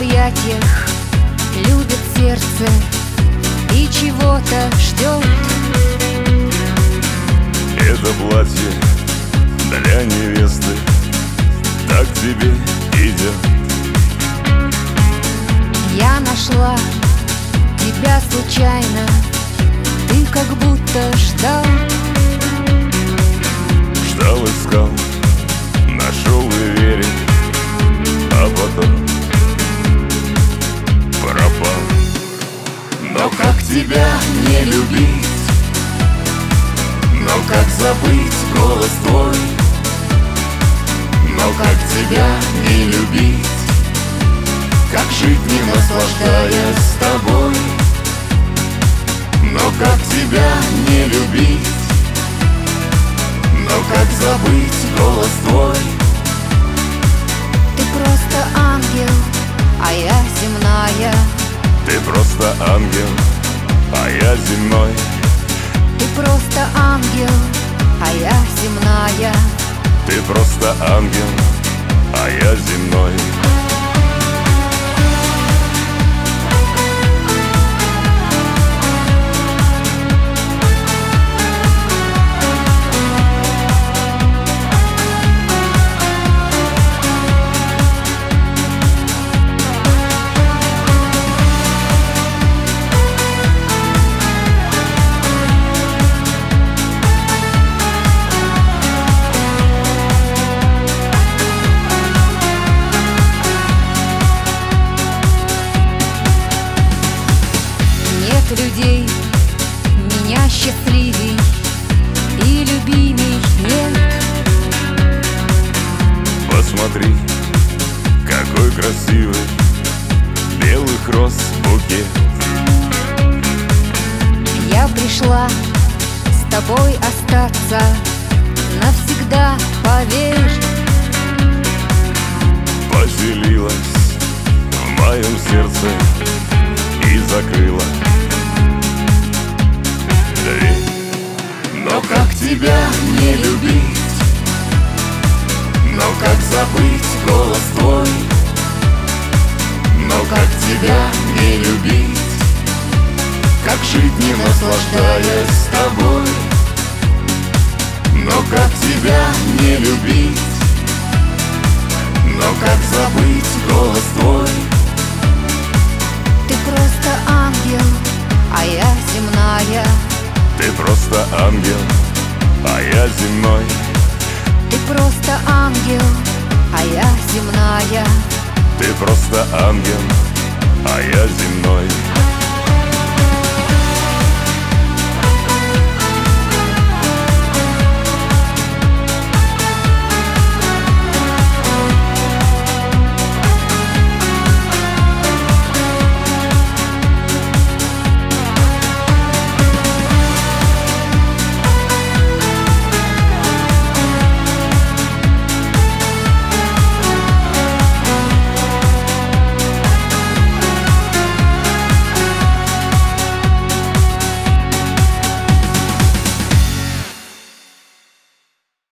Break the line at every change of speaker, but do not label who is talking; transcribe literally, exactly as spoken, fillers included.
объятиях любит сердце и чего-то ждет.
Это платье для невесты так тебе идет.
Я нашла тебя случайно, ты как будто ждал.
Ждал, искал, нашел и верил, а потом пропал. Но как тебя не любить? Но как забыть голос твой? Но как тебя не любить? Как жить, не наслаждаясь с тобой? Но как тебя не любить? Но как забыть голос твой?
Ты просто ангел, а я земная.
Ты просто ангел, а я земной.
Ты просто ангел, а я земная.
Ты просто ангел, а я земной.
Людей меня счастливей и любимей нет.
Посмотри, какой красивый белых роз букет.
Я пришла с тобой остаться навсегда, поверь.
Поселилась в моем сердце и закрыла дверь. Но как тебя не любить? Но как забыть голос твой? Но как тебя не любить? Как жить, не наслаждаясь с тобой? Но как тебя не любить? Но как забыть голос твой?
Ты просто ангел, а я земная.
Ты просто ангел, а я земной.
Ты просто ангел, а я земная.
Ты просто ангел, а я земной.